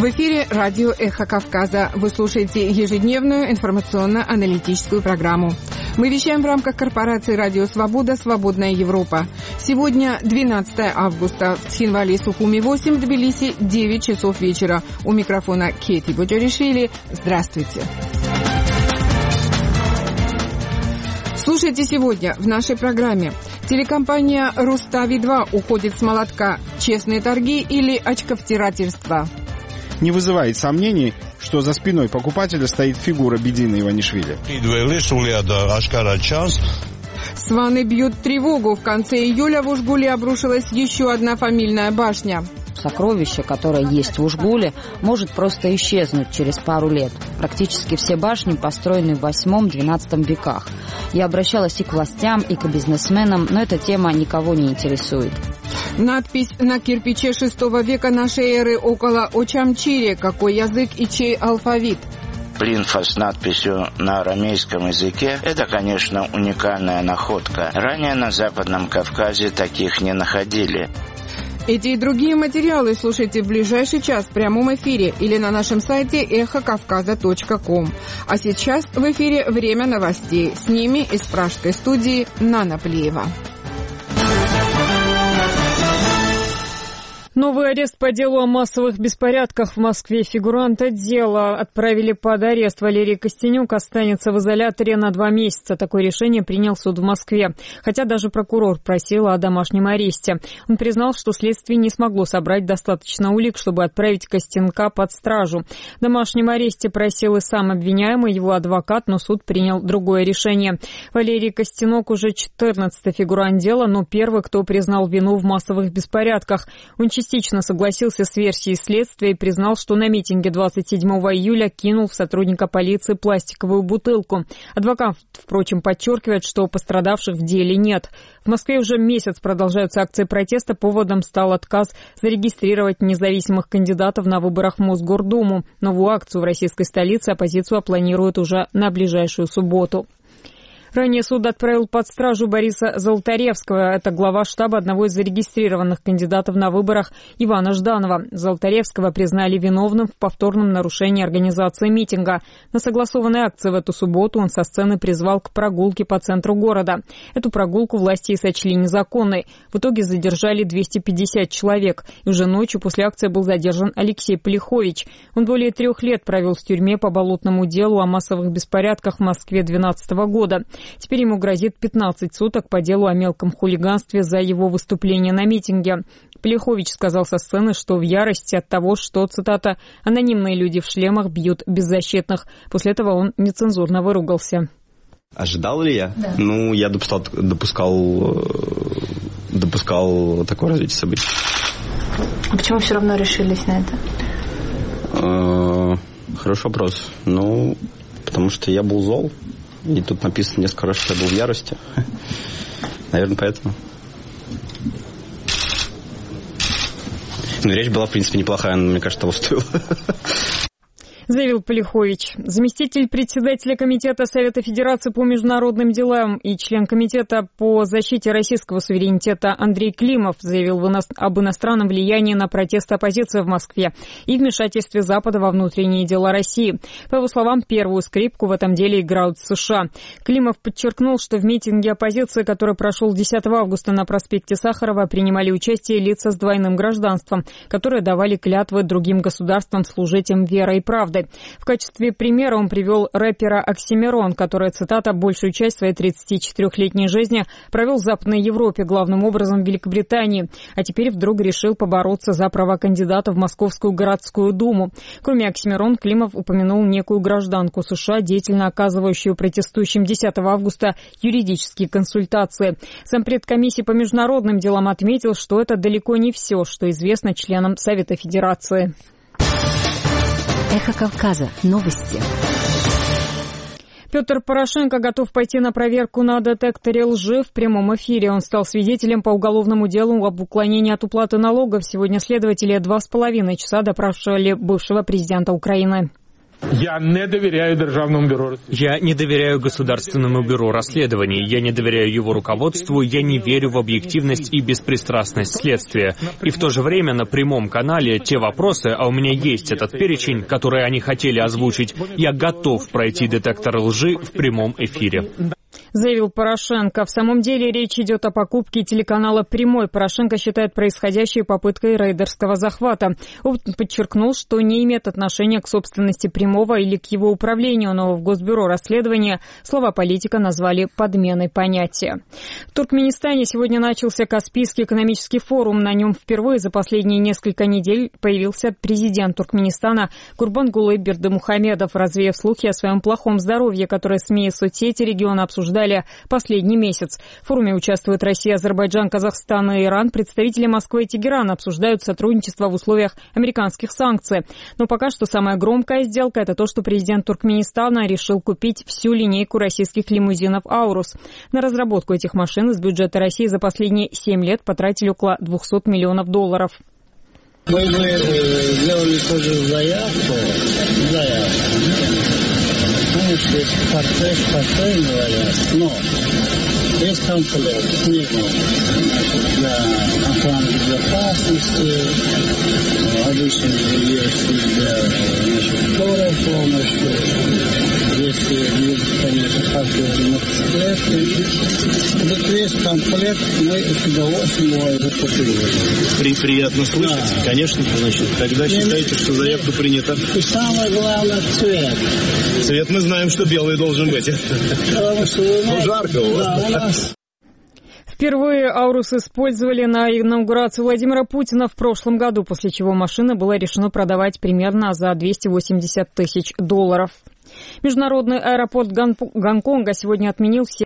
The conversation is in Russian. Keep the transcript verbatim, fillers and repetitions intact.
В эфире радио «Эхо Кавказа». Вы слушаете ежедневную информационно-аналитическую программу. Мы вещаем в рамках корпорации «Радио Свобода. Свободная Европа». Сегодня двенадцатое августа. В Тхинвале, Сухуми восемь, в Тбилиси девять часов вечера. У микрофона Кети Боджаришвили. Здравствуйте. Слушайте сегодня в нашей программе. Телекомпания «Рустави два» уходит с молотка. Честные торги или очковтирательство? Не вызывает сомнений, что за спиной покупателя стоит фигура Бедины Иванишвили. Сваны бьют тревогу. В конце июля в Ужгуле обрушилась еще одна фамильная башня. Сокровище, которое есть в Ужгуле, может просто исчезнуть через пару лет. Практически все башни построены в восьмом-двенадцатом веках. Я обращалась и к властям, и к бизнесменам, но эта тема никого не интересует. Надпись на кирпиче шестого века нашей эры около Очамчире. Какой язык и чей алфавит? Плинфа с надписью на арамейском языке – это, конечно, уникальная находка. Ранее на Западном Кавказе таких не находили. Эти и другие материалы слушайте в ближайший час в прямом эфире или на нашем сайте эхо кавказа точка ком. А сейчас в эфире время новостей. С ними из пражской студии Нана Плеева. Новый арест по делу о массовых беспорядках в Москве. Фигуранта дела отправили под арест. Валерий Костенюк останется в изоляторе на два месяца. Такое решение принял суд в Москве. Хотя даже прокурор просил о домашнем аресте. Он признал, что следствие не смогло собрать достаточно улик, чтобы отправить Костенка под стражу. В домашнем аресте просил и сам обвиняемый, его адвокат, но суд принял другое решение. Валерий Костенюк уже четырнадцатый фигурант дела, но первый, кто признал вину в массовых беспорядках. Он частично согласился с версией следствия и признал, что на митинге двадцать седьмого июля кинул в сотрудника полиции пластиковую бутылку. Адвокат, впрочем, подчеркивает, что пострадавших в деле нет. В Москве уже месяц продолжаются акции протеста. Поводом стал отказ зарегистрировать независимых кандидатов на выборах в Мосгордуму. Новую акцию в российской столице оппозицию планирует уже на ближайшую субботу. Ранее суд отправил под стражу Бориса Золотаревского. Это глава штаба одного из зарегистрированных кандидатов на выборах Ивана Жданова. Золотаревского признали виновным в повторном нарушении организации митинга. На согласованной акции в эту субботу он со сцены призвал к прогулке по центру города. Эту прогулку власти сочли незаконной. В итоге задержали двести пятьдесят человек. И уже ночью после акции был задержан Алексей Полихович. Он более трех лет провел в тюрьме по болотному делу о массовых беспорядках в Москве две тысячи двенадцатого года. Теперь ему грозит пятнадцать суток по делу о мелком хулиганстве за его выступление на митинге. Полихович сказал со сцены, что в ярости от того, что, цитата, «анонимные люди в шлемах бьют беззащитных». После этого он нецензурно выругался. Ожидал ли я? Да. Ну, я допускал, допускал, допускал такое развитие событий. А почему все равно решились на это? Хороший вопрос. Ну, потому что я был зол. И тут написано несколько раз, что я был в ярости. Наверное, поэтому. Ну, речь была, в принципе, неплохая, но, мне кажется, того стоило. Заявил Полихович. Заместитель председателя Комитета Совета Федерации по международным делам и член Комитета по защите российского суверенитета Андрей Климов заявил об иностранном влиянии на протесты оппозиции в Москве и вмешательстве Запада во внутренние дела России. По его словам, первую скрипку в этом деле играют США. Климов подчеркнул, что в митинге оппозиции, который прошел десятого августа на проспекте Сахарова, принимали участие лица с двойным гражданством, которые давали клятвы другим государствам служить им верой и правдой. В качестве примера он привел рэпера Оксимирон, который, цитата, «большую часть своей тридцатичетырёхлетней жизни провел в Западной Европе, главным образом в Великобритании, а теперь вдруг решил побороться за права кандидата в Московскую городскую думу». Кроме Оксимирон, Климов упомянул некую гражданку США, деятельно оказывающую протестующим десятого августа юридические консультации. Зампред комиссии по международным делам отметил, что это далеко не все, что известно членам Совета Федерации. Эхо Кавказа. Новости. Петр Порошенко готов пойти на проверку на детекторе лжи в прямом эфире. Он стал свидетелем по уголовному делу об уклонении от уплаты налогов. Сегодня следователи два с половиной часа допрашивали бывшего президента Украины. Я не доверяю Державному бюро. Я не доверяю Государственному бюро расследований, я не доверяю его руководству, я не верю в объективность и беспристрастность следствия. И в то же время на прямом канале те вопросы, а у меня есть этот перечень, который они хотели озвучить, я готов пройти детектор лжи в прямом эфире. Заявил Порошенко. В самом деле речь идет о покупке телеканала «Прямой». Порошенко считает происходящее попыткой рейдерского захвата. Он подчеркнул, что не имеет отношения к собственности «Прямого» или к его управлению, но в Госбюро расследования слова политика назвали подменой понятия. В Туркменистане сегодня начался Каспийский экономический форум. На нем впервые за последние несколько недель появился президент Туркменистана Гурбангулы Бердымухамедов, развеяв слухи о своем плохом здоровье, которые СМИ и соцсети региона обсуждали последний месяц. В форуме участвуют Россия, Азербайджан, Казахстан и Иран. Представители Москвы и Тегерана обсуждают сотрудничество в условиях американских санкций. Но пока что самая громкая сделка – это то, что президент Туркменистана решил купить всю линейку российских лимузинов «Аурус». На разработку этих машин из бюджета России за последние семь лет потратили около двухсот миллионов долларов. Мы бы сделали тоже заявку. заявку. Конечно, есть портрет, портрет, говорят, но есть комплект с ним для охраны безопасности, обычно есть для значит, скорой помощи, если есть, конечно, характерные мотоциклеты. Вот весь комплект мы с удовольствием его закупили. При, приятно слышать, да. Конечно, значит, тогда считайте, что заявка принята. И самое главное – цвет. Цвет мы знаем, что белый должен быть. Потому что ну, жарко у вас. Да, у нас... Впервые «Аурус» использовали на инаугурацию Владимира Путина в прошлом году, после чего машина была решена продавать примерно за двести восемьдесят тысяч долларов. Международный аэропорт Гонконга сегодня отменил все